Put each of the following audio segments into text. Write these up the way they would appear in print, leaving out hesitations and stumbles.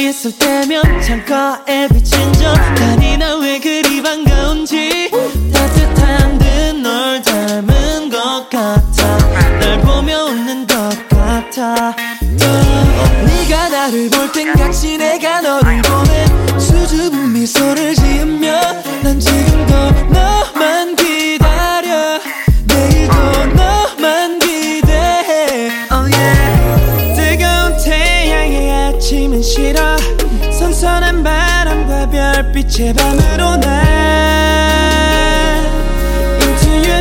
있을 때면 창가에 비친 저 난이 나 왜 그리 반가운지 따뜻한 듯 널 닮은 것 같아 날 보며 웃는 것 같아 네가 나를 볼 땐 같이 내가 너를 보내 수줍은 미소를 지으며 난 지금도 너만 기다려 내일도 너만 기대해 oh yeah. 뜨거운 태양의 아침은 싫어 선선한 바람과 별빛의 밤으로 날 Into your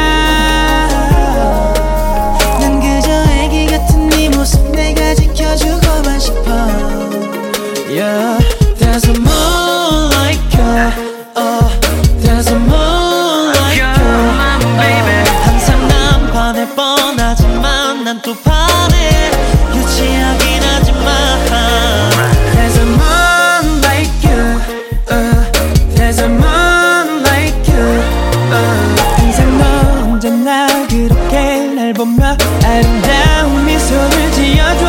night 난 그저 애기 같은 네 모습 내가 지켜주고만 싶어 Yeah There's a moon like you Oh There's a moon like you 항상 난 반해 뻔하지만 난 또 반해 유치하긴 하지만 There's a moon like you There's a moon like you 항상 너 언제나 그렇게 날 보며 아름다운 미소를 지어줘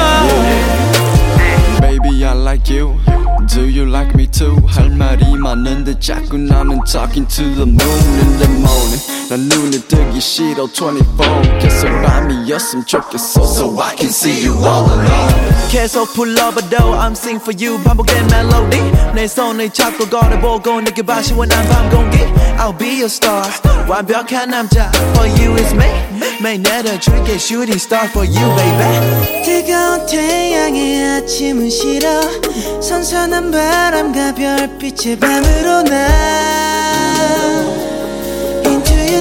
Baby I like you Do you like me too? 할 말이 많은데 자꾸 나는 talking to the moon in the morning 난 눈에 뜨기 싫어 24 계속 밤이었으면 좋겠어 So I can see you all alone 계속 불러봐도 I'm sing for you 반복된 멜로디 내 손을 잡고 걸어보고 느껴봐 시원한 밤 공기 I'll be your star 완벽한 남자 For you is me 매일 내려줄게 shooting star for you baby 뜨거운 태양의 아침은 싫어 선선한 바람과 별빛의 밤으로 나 Into your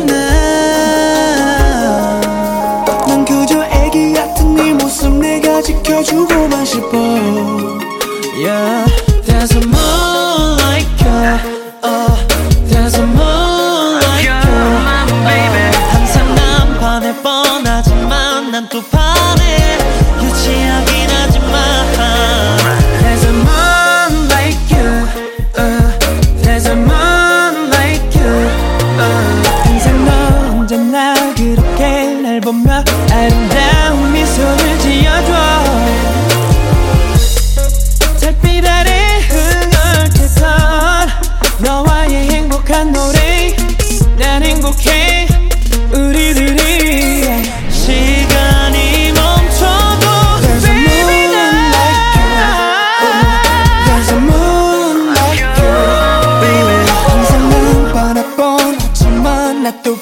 night 난 그저 애기 같은 네 모습 내가 지켜주고만 싶어 Yeah There's a moon like you Oh There's a moon like you 항상 난 반해 뻔하지만 난 또 반해 유치하긴 하지만 There's a moon like you There's a moon like you 항상 너 언제나 그렇게 날 보며 아름다운 미소를 지어줘 달빛 아래 흥얼대던 너와의 행복한 노래 난 행복해 우리들이 시간이 멈춰도 There's a moon like you There's a moon like you Baby 항상 난 바라보지만 나 또